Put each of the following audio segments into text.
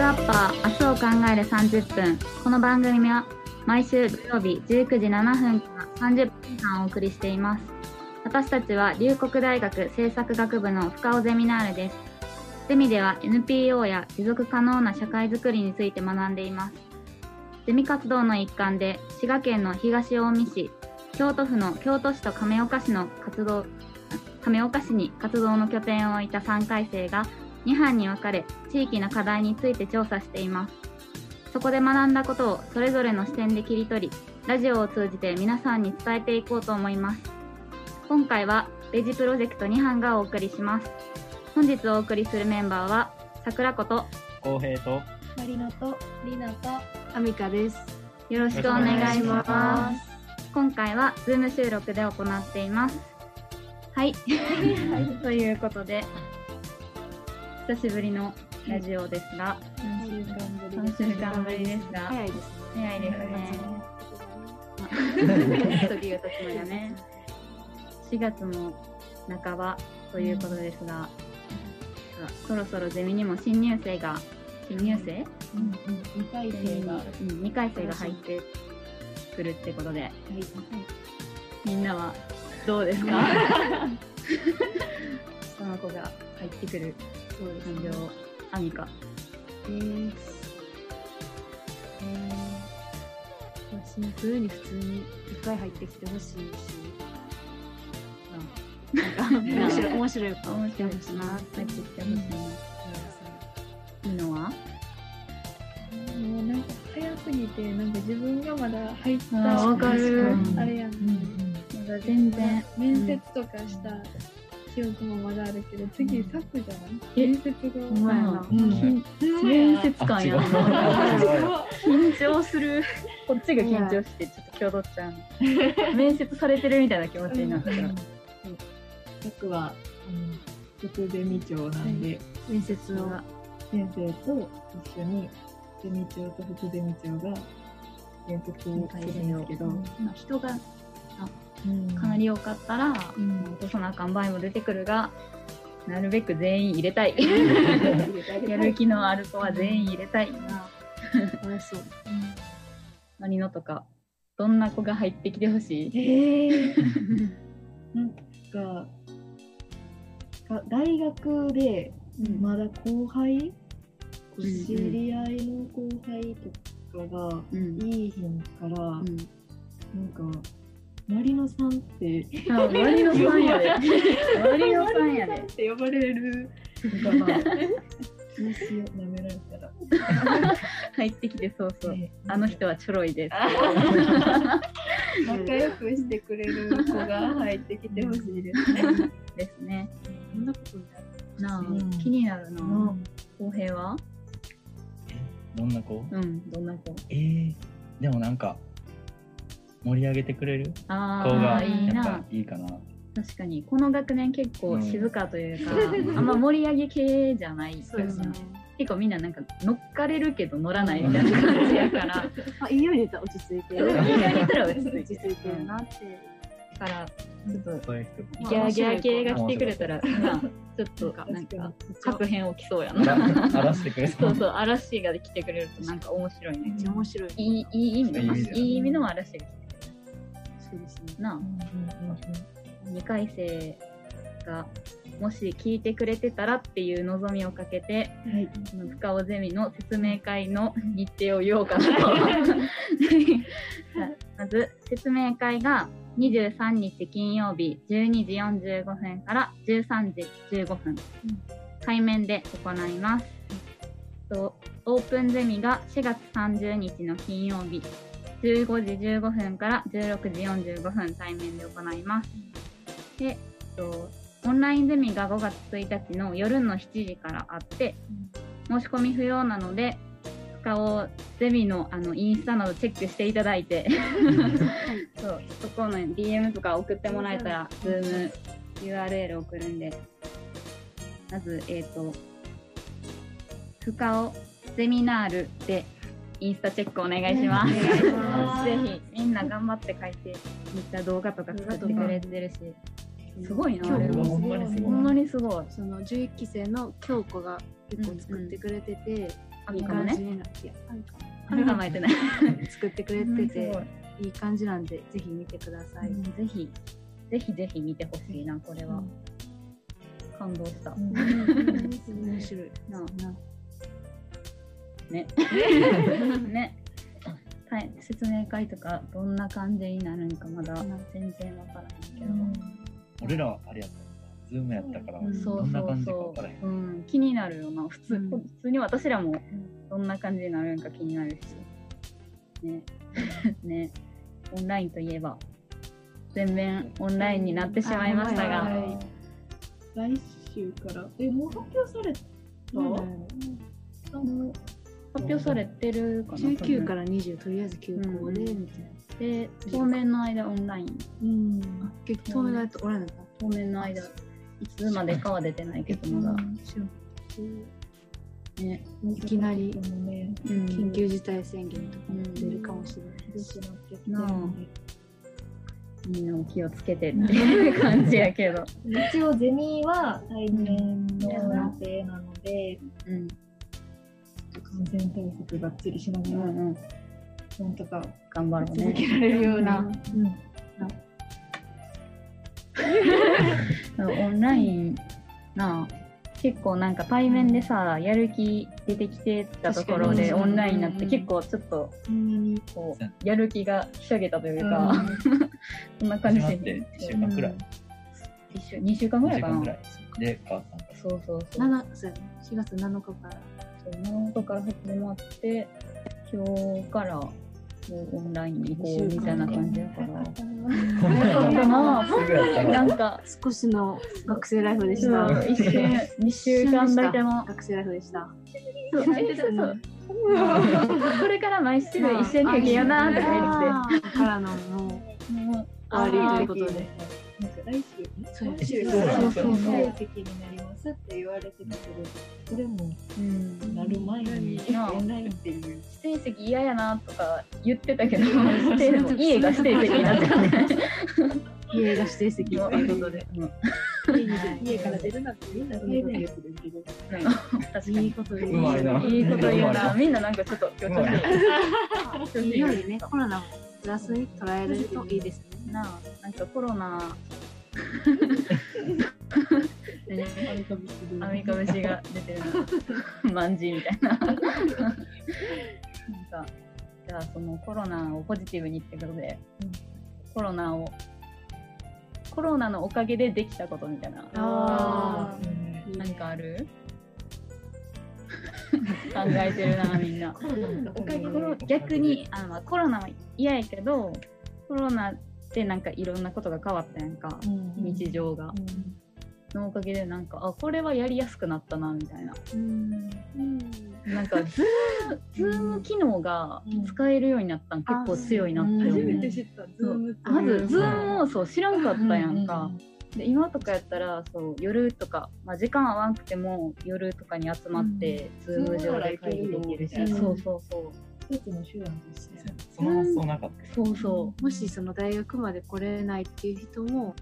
スアッパー明日を考える30分。この番組は毎週土曜日19時7分から30分間お送りしています。私たちは龍谷大学政策学部の深尾ゼミナールです。ゼミでは NPO や持続可能な社会づくりについて学んでいます。ゼミ活動の一環で滋賀県の東近江市、京都府の京都市と亀岡市に活動の拠点を置いた3回生が2班に分かれ、地域の課題について調査しています。そこで学んだことをそれぞれの視点で切り取り、ラジオを通じて皆さんに伝えていこうと思います。今回はベジプロジェクト2班がお送りします。本日お送りするメンバーは桜子と浩平とマリノとリナとアミカです。 よろしくお願いします。今回はズーム収録で行っています。はい、ということで久しぶりのラジオですが、3週間ぶりですが、 早いですね。 早いですね。時が経つのがね。4月も半ばということですが、そろそろゼミにも新入生 2回生が入ってくるってことで、みんなはどうですか？その子が入ってくる感情、アミカ。 シンプルに普通にいっぱい入ってきてほしいし、面白いかもしれないしな。 入ってきてほしいな。いいのは？ もうなんか早すぎて、なんか自分がまだ入ったわかる。 あれやん。 まだ全然面接とかした記憶もまだあるけど、次サクじゃない？面接が。 お前な。面接官やな。緊張する。こっちが緊張してちょっときょどっちゃう。面接されてるみたいな気持ちになったから。 サクは副ゼミ長なんで、 面接を先生と一緒にゼミ長と副ゼミ長が面接をするんですけど、 人がかなり多かったら落とさなあかん場合も出てくるが、なるべく全員入れたい。やる気のある子は全員入れたいな。 そう。 マリノとかどんな子が入ってきてほしい？ なんか大学でまだ後輩、知り合いの後輩とかがいいひんから、なんかマリノさんってマリノさんやで。マリノさんやでって呼ばれるのかな。どうしよう、舐められたら入ってきて、そうそう、あの人はちょろいです。 仲良くしてくれる子が入ってきてほしいですね。 ですね。 そんなことになあ、気になるな。浩平は？ どんな子？ どんな子？ でもなんか盛り上げてくれる子がやっぱいいかな。 確かにこの学年結構静かというか、あんま盛り上げ系じゃない。そうですね。結構みんななんか乗っかれるけど乗らないみたいな感じやから。 いいように言ったら落ち着いてる。 いいように言ったら落ち着いてるなって。 だからちょっとそういう人ギャーギャー系が来てくれたら、ちょっとなんか確変起きそうやな。 荒らしてくれそう。 そうそう、嵐が来てくれるとなんか面白いね。 めっちゃ面白い。 いい意味で、いい意味の嵐が来てくれる。 そうですね。 なあ。2回生がもし聞いてくれてたらっていう望みをかけて、深尾ゼミの説明会の日程を言おうかなと。まず説明会が23日金曜日12時45分から13時15分、対面で行います。オープンゼミが4月30日の金曜日15時15分から16時45分対面で行います。で、オンラインゼミが5月1日の夜の7時からあって、申し込み不要なので深尾ゼミのインスタなどチェックしていただいてそこの DM とか送ってもらえたら Zoom URL 送るんで、まず深尾ゼミナールでインスタチェックお願いします。ぜひみんな頑張って書いて、めっちゃ動画とか作ってくれてるし、すごいな。あれはほんまにすごい。 その11期生の京子が結構作ってくれてて、 いい感じになって、 考えてない作ってくれてて、いい感じなんでぜひ見てください。 ぜひ見てほしいな、これは。感動した。面白いな。 ね。説明会とかどんな感じになるんかまだ全然わからないけど。 俺らはあれやった。ズームやったからどんな感じか分からへん。 気になるよな。普通に私らもどんな感じになるんか気になるし。ね。オンラインといえば全面オンラインになってしまいましたが、 来週からもう発表された？ 発表されてるかな。 19から20とりあえず休校でみたいな。 で当面の間オンライン。 結局当面の間おらんのか。 当面の間いつまでかは出てないけどまだ。ね、 いきなり緊急事態宣言とか出るかもしれない。 みんなも気をつけてっていう感じやけど。 一応ゼミは対面の予定なので、感染対策がっつりしながら、なんとか頑張ろうね。 続けられるような。 オンラインな結構なんか対面でさ、やる気出てきてたところでオンラインになって結構ちょっとこうやる気がひしゃげたというか、そんな感じで 1週間くらい 2週間ぐらいかな。 で母さんそう 4月7日から 7日から始まって今日からもうオンラインに行こうみたいな感じだからなんか少しの学生ライフでした。 2週間だけの学生ライフでした。 これから毎週一緒に受けようなとか言ってからのもう終わりということで。 来週成績になりますって言われてたけど、それもなる前にオンラインっていう指定席嫌やなとか言ってたけど、家が指定席になってた家が指定席ということで、 家から出るなってみんな最善力できる。 確かにいいこと言う。 いいこと言うな。みんななんかちょっと強調してる。 いいようにね、コロナもプラスに捉えるといいですね。 なんかコロナアミカ節が出てるなマンジみたいななんかじゃあそのコロナをポジティブにってことで、コロナのおかげでできたことみたいななんかある考えてるなみんな。逆にコロナは嫌やけど、コロナでなんかいろんなことが変わったやんか、日常が、のおかげでなんかこれはやりやすくなったなみたいな、なんかズーム機能が使えるようになったん結構強いなって思う。 初めて知ったズームって。 まずズームを知らんかったやんか。で今とかやったら夜とか、時間合わんくても夜とかに集まって、ズーム上で会議できるし、そう一つの手段としてその発想なかった。 もしその大学まで来れないっていう人も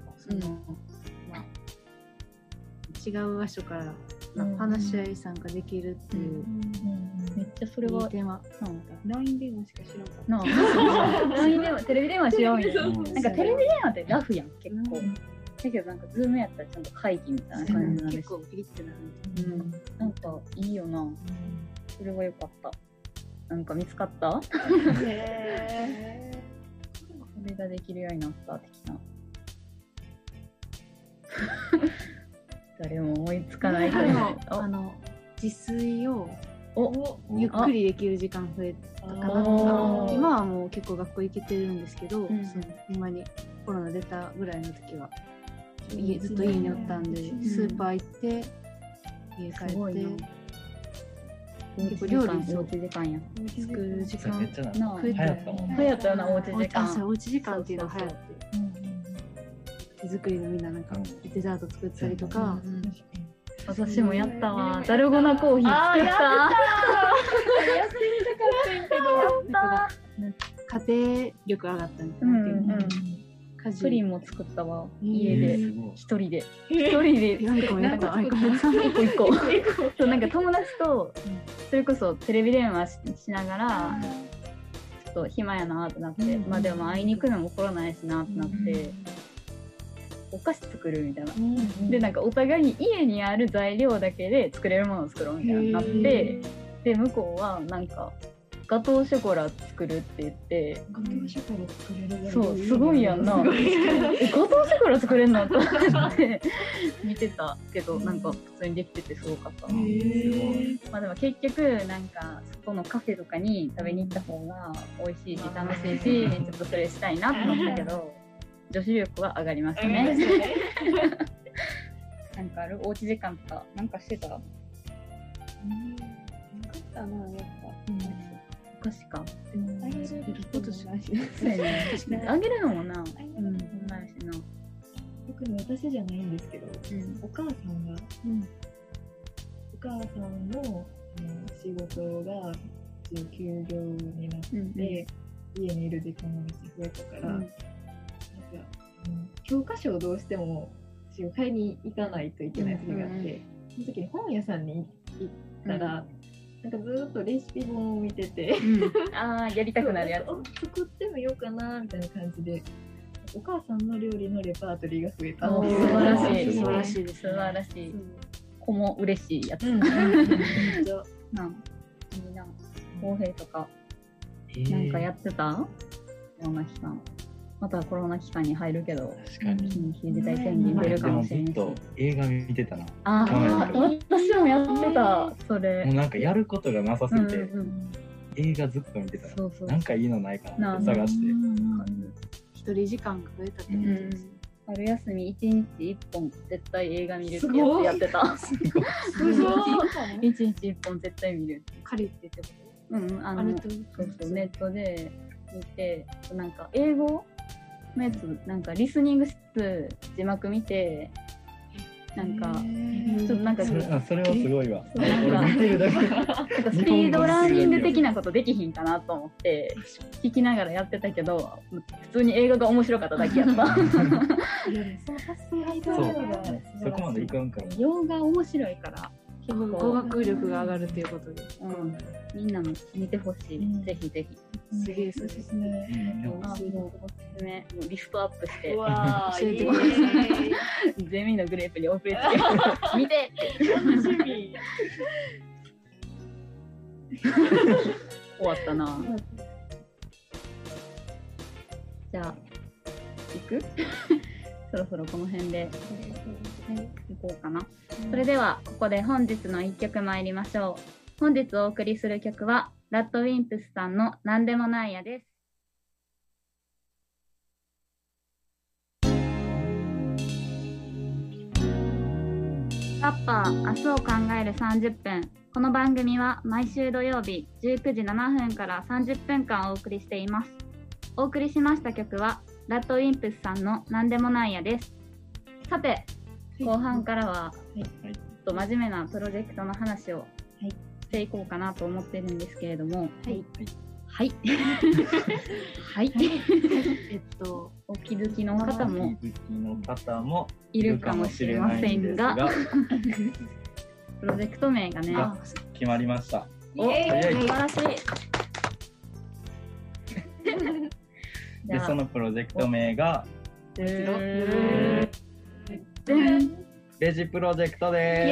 違う場所から話し合い参加できるっていう、 めっちゃそれはテーマ。 LINE 電話しか知らんかった。LINE 電話、テレビ電話しようみたいな。なんかテレビ電話ってラフやん結構。だけどなんかズームやったらちゃんと会議みたいな感じになるし、 結構ピリってなる。 なんかいいよな。それは良かった。なんか見つかった？これができるようになった的な。誰も思いつかないけど、 自炊をゆっくりできる時間増えたかな。今はもう結構学校行けてるんですけど、今にコロナ出たぐらいの時はずっと家におったんで、スーパー行って家帰って結構料理おうち時間や作る時間めっちゃ流行ったよな、おうち時間。 おうち時間っていうのが流行って、手作りのみんななんかデザート作ったりとか、 私もやったわ。ダルゴナコーヒー作った。やってみたかったけど、 家庭力上がったみたいな。 プリンも作ったわ。家で一人で何個もやった。 一個。そうなんか友達とそれこそテレビ電話 しながらちょっと暇やなってなって、まあでも会いに行くのもコロナやしなってなって、お菓子作るみたいな、でなんかお互いに家にある材料だけで作れるものを作ろうみたいになって、で向こうはなんかガトーショコラ作るって言って、 ガトーショコラ作れる、 そうすごいやんなガトーショコラ作れんのと思って見てたけど、なんか普通にできててすごかったな。まあでも結局なんか外のカフェとかに食べに行った方が美味しいし楽しいし、ちょっとそれしたいなと思ったけど女子力は上がりましたね。なんかあるおうち時間とかなんかしてた？ なかったな、やっぱ。 お菓子か。 あげることしないし。 そうやね。あげるのもな。ないしな。 特に私じゃないんですけど、お母さんの仕事が休業になって、家にいる時間がめっちゃ増えたから、なんか教科書をどうしても買いに行かないといけない時があって、その時に本屋さんに行ったら、なんかずっとレシピ本を見てて、 ああやりたくなるやつ作ってみようかなみたいな感じで、お母さんの料理のレパートリーが増えた。 素晴らしい、素晴らしいです。素晴らしい。子も嬉しいやつ。いいな。公平とかなんかやってた？コロナ期間。またコロナ期間に入るけど、 確かに緊急事態宣言出るかもしれないし。 ずっと映画見てたな。 ああ、私もやってた、それ。 もうなんかやることがなさすぎて、映画ずっと見てた。なんかいいのないかなって探して。 一人時間が増えたってことです。 春休み1日1本絶対映画見るってやってた。すごい。1日1本絶対見る。 借りてってこと？ そうネットで見て、なんか英語のやつなんかリスニング室字幕見て、なんかちょっとなんかそれはすごいわ。 見てるだけ。スピードラーニング的なことできひんかなと思って聞きながらやってたけど、普通に映画が面白かっただけやった。 そこまでいかんから。 洋画面白いから。 語学力が上がるということで、 みんなも見てほしい、ぜひぜひ。 すげえ、そうですね。 おすすめ、リストアップして教えてください。 ゼミのグレープに送りつけ見て楽しみ。終わったな。じゃあ行く？そろそろこの辺で行こうかな。それではここで本日の1曲参りましょう。本日お送りする曲はラッドウィンプスさんのなんでもないやです。カッパー明日を考える30分。この番組は毎週土曜日19時7分から30分間お送りしています。お送りしました曲はラッドウィンプスさんのなんでもないやです。さて、後半からはちょっと真面目なプロジェクトの話をしていこうかなと思ってるんですけれども、はいお気づきの方もいるかもしれませんがプロジェクト名がね決まりました。 素晴らしい。 でそのプロジェクト名がベジプロジェクトです。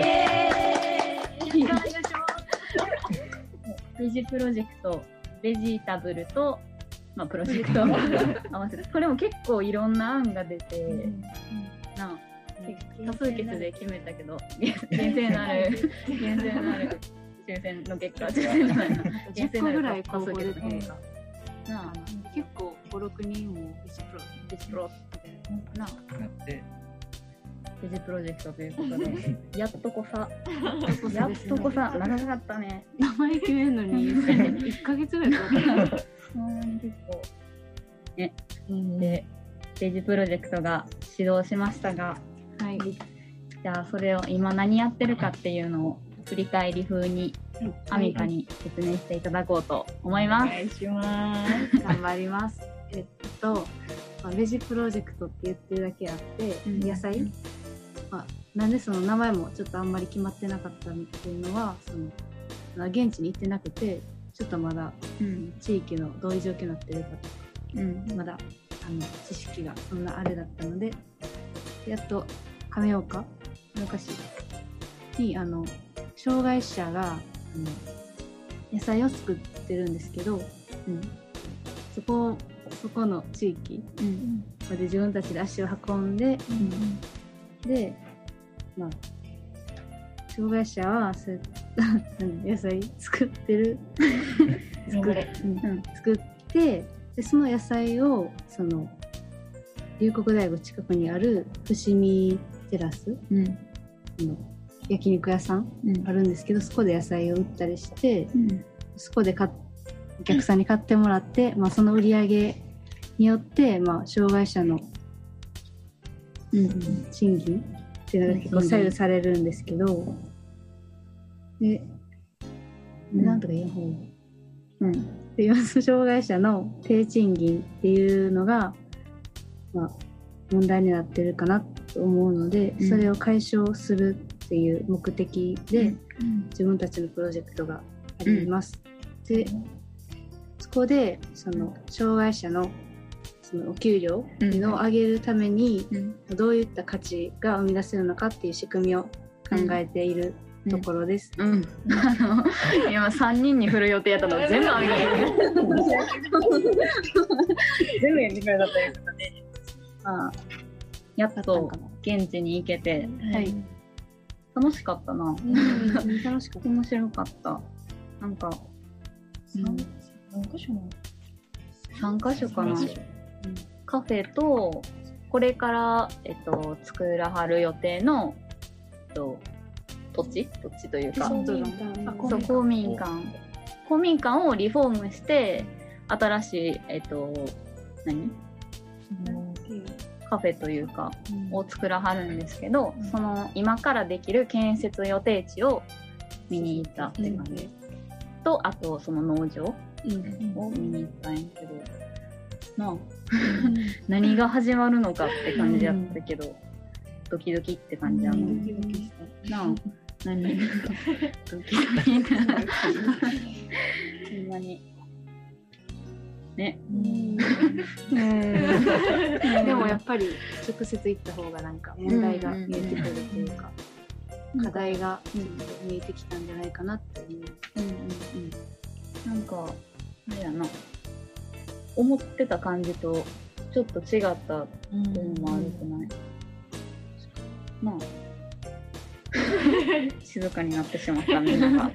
ベジプロジェクト、ベジタブルと、プロジェクトを合わせて、これも結構いろんな案が出て、多数決で決めたけど、厳正なる抽選の結果、 10個ぐらい公募で結構5、6人もベジプロなってベジプロジェクトということでやっとこさ長かったね。 名前決めるのに1ヶ月ぐらいかかった。 結構ね、でベジプロジェクトが始動しましたが、じゃあそれを今何やってるかっていうのを振り返り風にアミカに説明していただこうと思います。お願いします。 頑張ります。ベジプロジェクトって言ってるだけあって、野菜、なんでその名前もちょっとあんまり決まってなかったっていうのは、その現地に行ってなくて、ちょっとまだ地域のどういう状況になってるかとか、まだ知識がそんなあれだったので、やっと亀岡市に障害者が野菜を作ってるんですけど、そこの地域まで自分たちで足を運んで、で、障害者はそう野菜作ってる作って、でその野菜をその龍谷大学近くにある伏見テラスの焼肉屋さんあるんですけど、そこで野菜を売ったりして、そこでお客さんに買ってもらって、その売り上げによって、障害者の、賃金っていうのが結構左右されるんですけど、で、なんとか言う方、で障害者の低賃金っていうのが、問題になってるかなと思うので、それを解消するっていう目的で、自分たちのプロジェクトがあります。で、そこでその障害者のそのお給料っていうのを上げるために、どういった価値が生み出せるのかっていう仕組みを考えているところです。今 3人に振る予定やったの全部あげる。全部やってくれたということで、やっと現地に行けて、楽しかったな。 楽しかった。 面白かった。なんか何箇所なの ？3箇所かな。カフェとこれから作らはる予定の土地というか、公民館をリフォームして新しいカフェというかを作らはるんですけど、その今からできる建設予定地を見に行ったって感じと、あとその農場を見に行ったんやけど、何が始まるのかって感じやったけど、ドキドキって感じやな。何ドキドキってほんまにね。 でもやっぱり直接行った方がなんか問題が見えてくるというか、課題が見えてきたんじゃないかなっていう。 なんかあれやな、思ってた感じとちょっと違った部分もあるくない？静かになってしまったみんなが。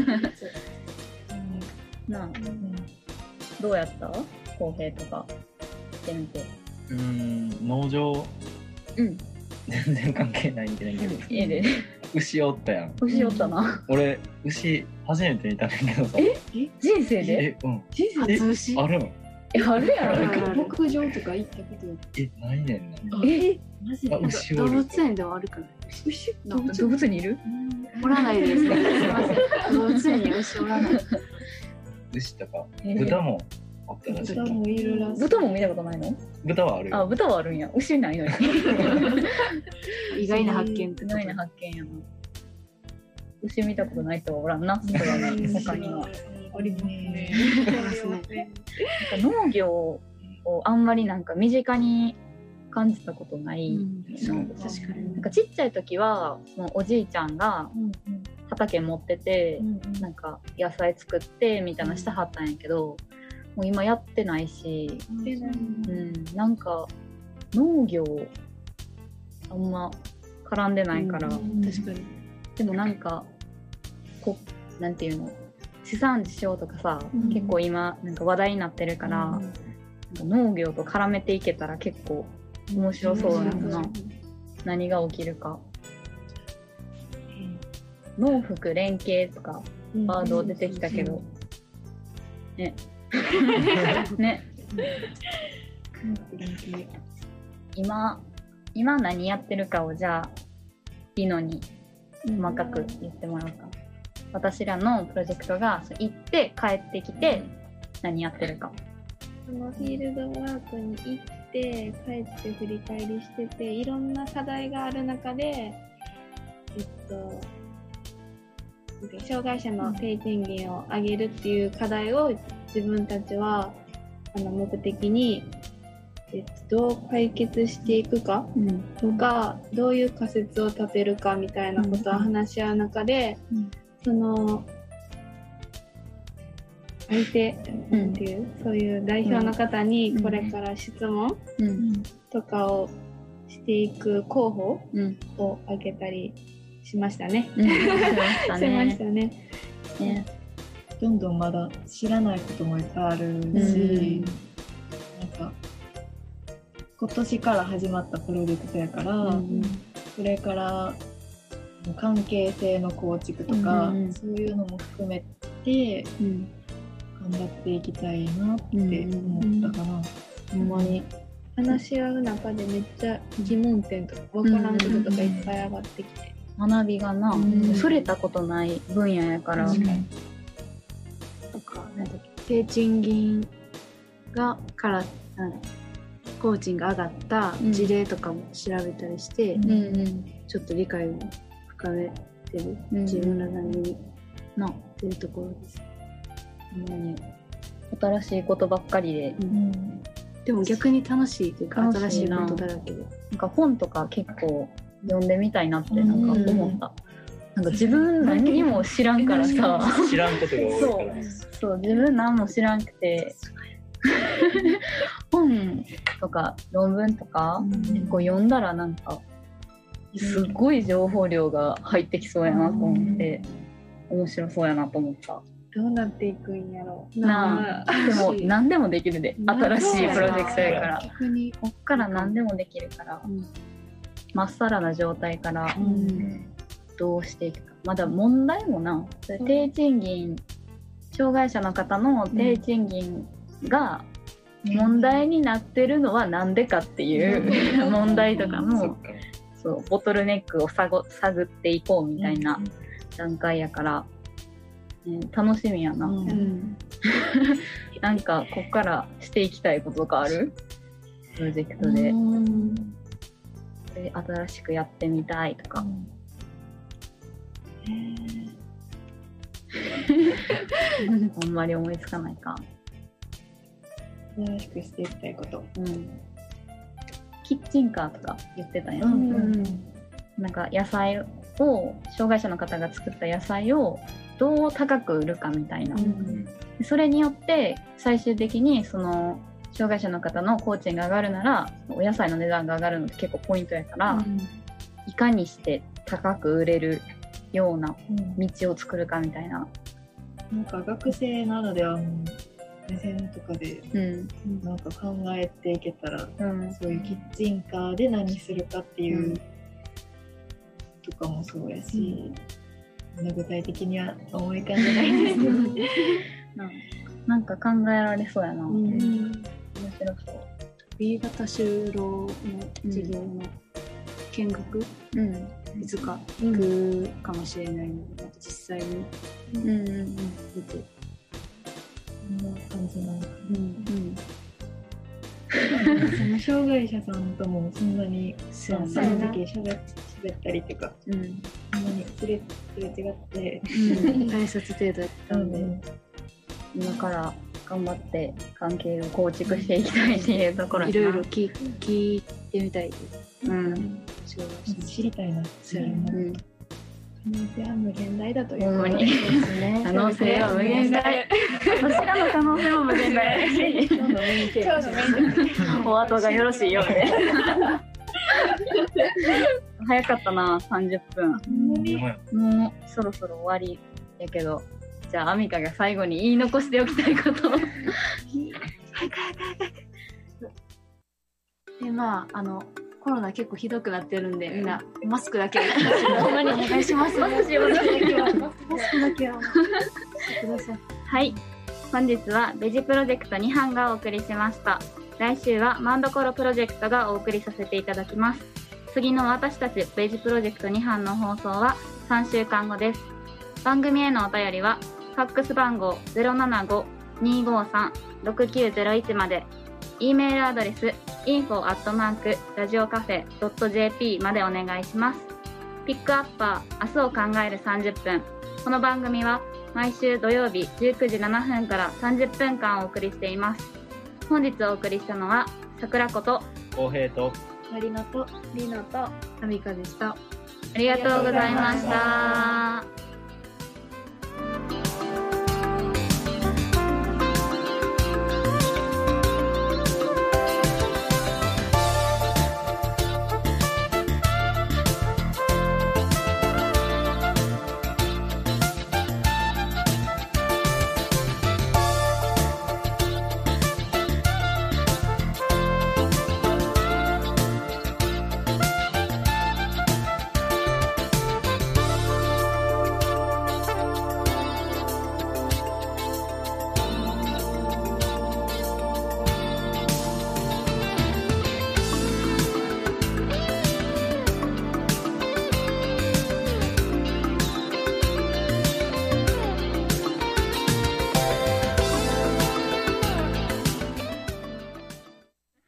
どうやった？公平とかしてみて。 農場全然関係ないんじゃないけど、牛おったやん。 牛おったな。 俺牛初めて見たんだけどさ。 人生で？ 初牛あるの？ あるやろ。 牧場とか行ったことないねんな。 マジで？ 動物園ではあるかな。 動物にいる？ おらないですね。すみません。動物園に牛おらない。 牛とか豚もあったらしい。 豚もいるらしい。 豚も見たことないの？ 豚はあるよ。 豚はあるんや。牛ないのに。 意外な発見。 意外な発見やな。牛見たことない人はおらんな。それはね、他には。 ありますね。 農業をあんまりなんか身近に感じたことない。 確かに。 なんかちっちゃい時はそのおじいちゃんが畑持ってて、なんか野菜作ってみたいなしてはったんやけど、もう今やってないし、なんか農業あんま絡んでないから、 確かに。 でもなんかなんていうの、地産地消とかさ、結構今なんか話題になってるから、なんか農業と絡めていけたら結構面白そうなのな。何が起きるか。農福連携とかワード出てきたけど、ね。ね。今何やってるかをじゃあリノに細かく言ってもらおうか。私らのプロジェクトが行って帰ってきて何やってるか。 そのフィールドワークに行って帰って振り返りしてて、いろんな課題がある中で、 障害者の低賃金を上げるっていう課題を自分たちは目的に、どう解決していくかとか、どういう仮説を立てるかみたいなことを話し合う中で、その相手っていう、そういう代表の方にこれから質問とかをしていく候補を挙げたりしましたね。しましたね。 どんどんまだ知らないこともいっぱいあるし、なんか今年から始まったプロジェクトやから、それから関係性の構築とか、そういうのも含めて頑張っていきたいなって思ったかな。 ほんまに話し合う中でめっちゃ疑問点とか分からんこととかいっぱい上がってきて、 学びがな、触れたことない分野やから、 とか低賃金から工賃が上がった事例とかも調べたりして、ちょっと理解を深めてる、自分らなりになってるところです。 新しいことばっかりで、 でも逆に楽しいというか、新しいことだらけで、 なんか本とか結構読んでみたいなってなんか思った。なんか自分何にも知らんからさ、 知らんことが多いから。 そう自分何も知らんくて本とか論文とか結構読んだらなんかすごい情報量が入ってきそうやなと思って面白そうやなと思った。 どうなっていくんやろうなあ。でも何でもできるで、新しいプロジェクトやから、こっから何でもできるから、まっさらな状態からどうしていくか。まだ問題もな、低賃金、障害者の方の低賃金が問題になってるのはなんでかっていう問題とかも、そうボトルネックを探っていこうみたいな段階やから、楽しみやな。なんかこっからしていきたいこととかある？プロジェクトで新しくやってみたいとか。あんまり思いつかないか。 新しくしていきたいこと、 キッチンカーとか言ってたよ、なんか野菜を障害者の方が作った野菜をどう高く売るかみたいな、それによって最終的にその障害者の方の工賃が上がるならお野菜の値段が上がるのって結構ポイントやから、いかにして高く売れるような道を作るかみたいな、 なんか学生ならではの目線とかで、なんか考えていけたら、そういうキッチンカーで何するかっていう、とかもそうやし、具体的には思い浮かんでないんですけどなんか考えられそうやな、面白そう。 B 型就労の授業の見学、いつか行くかもしれないので、実際に見て、 こんな感じなのかな。その障害者さんともそんなにその時喋ったりとか、そんなにすれ違って挨拶程度だったので、 今から頑張って関係を構築していきたいっていうところ、 いろいろ聞いてみたいです。 知りたいな。 可能性は無限大だということですね。可能性は無限大。私らの可能性も無限大だし、今日のメインテーマお後がよろしいようで。早かったな、30分。もうそろそろ終わりやけど、じゃあアミカが最後に言い残しておきたいことを。 で、コロナ結構ひどくなってるんで、みんなマスクだけほんまにお願いします。マスクだけはしてください。 はい、本日はベジプロジェクト2班がお送りしました。来週はマンドコロプロジェクトがお送りさせていただきます。次の私たちベジプロジェクト2班の放送は3週間後です。番組へのお便りはファックス番号 075-253-6901 まで、E メールアドレスinfo@radiocafe.jp までお願いします。 ピックアッパー明日を考える30分。この番組は毎週土曜日19時7分から30分間お送りしています。本日お送りしたのは桜子と浩平とマリノとリノとアミカでした。 ありがとうございました。